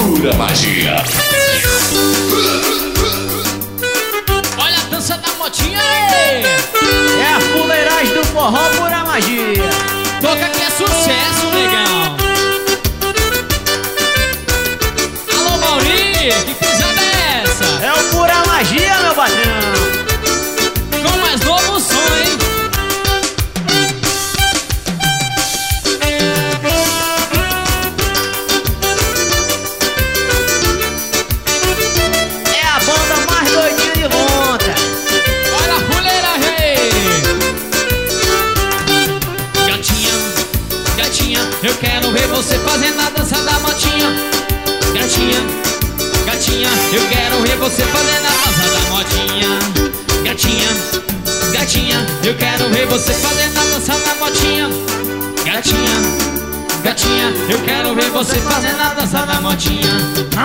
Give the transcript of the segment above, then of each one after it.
Pura magia. Olha a dança da motinha aí. É a fuleiragem do forró, pura magia. Toca que é sucesso, negão. Alô, Mauri, que pisada é essa? É o pura magia, meu patrão. Com mais novo som, hein? É a banda mais doidinha de Lontra. Olha a fuleiragem aí. Gatinha, gatinha, eu quero ver você fazendo a dança da motinha. Gatinha, gatinha, eu quero ver você fazendo a dança da motinha. Gatinha, gatinha, eu quero ver você fazendo a dança da motinha. Gatinha, gatinha, eu quero ver você fazendo a dança da motinha.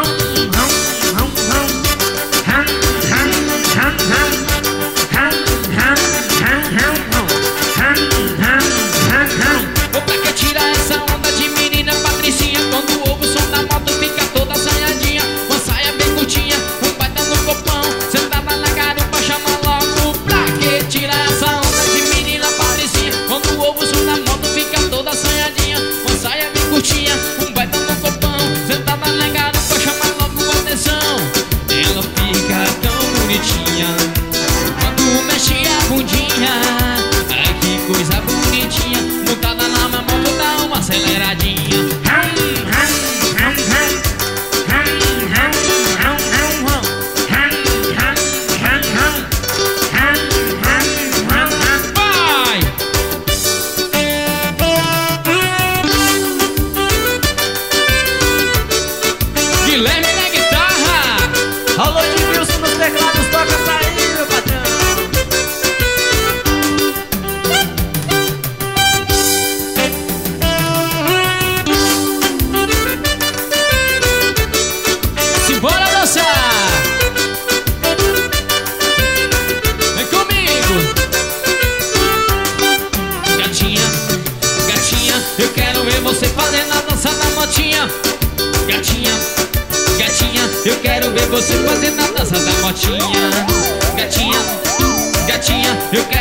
Vou pra que tirar essa onda de menina Patricinha. Quando ouve o som da moto fica toda assanhadinha. Uma saia bem curtinha, um baita no copão, sentada na garupa, chama logo. Pra que tirar essa onda de menina Patricinha? Quando ouve o som da moto fica toda assanhadinha. Uma saia bem curtinha, um baita no copão, sentada na garupa, chama logo atenção. Ela fica tão bonitinha quando mexe a bundinha. Ai, que coisa bonitinha. Montada na minha moto dá uma aceleradinha. Vai! Guilherme na guitarra. Alô, de Wilson nos teclados, toca pra aí, meu patrão. Simbora dançar! Vem comigo! Gatinha, gatinha, eu quero ver você fazendo a dança da motinha. Gatinha, gatinha, eu quero ver você fazendo a dança da motinha. Gatinha, gatinha, eu quero